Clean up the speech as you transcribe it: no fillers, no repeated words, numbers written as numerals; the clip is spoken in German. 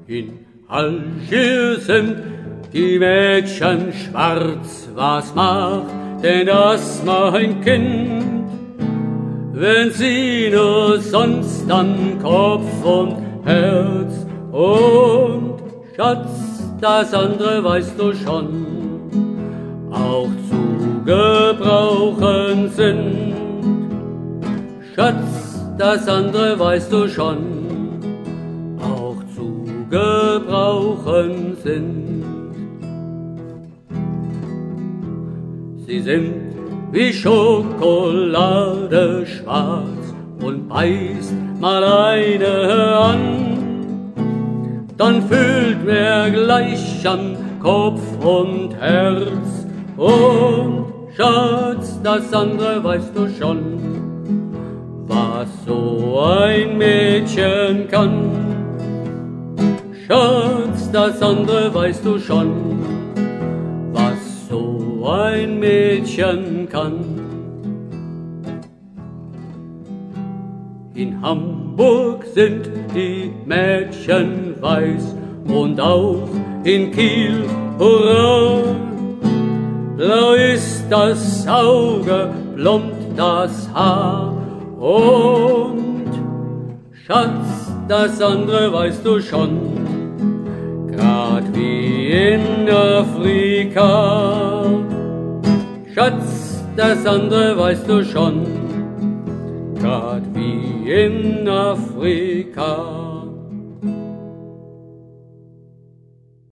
In Algier sind die Mädchen schwarz, was macht denn das, mein Kind? Wenn sie nur sonst an Kopf und Herz und Schatz, das andere weißt du schon, auch zu gebrauchen sind. Schatz, das andere weißt du schon, auch zu gebrauchen sind. Sie sind wie Schokolade schwarz und beißt mal eine an, dann fühlt mir gleich an Kopf und Herz und Schatz, das andere weißt du schon, was so ein Mädchen kann. Schatz, das andere weißt du schon, was so ein Mädchen kann. In Hamburg sind die Mädchen weiß und auch in Kiel, hurra! Blau ist das Auge, blond das Haar und Schatz, das andere weißt du schon, grad wie in Afrika. Schatz, das andere weißt du schon, grad wie in Afrika.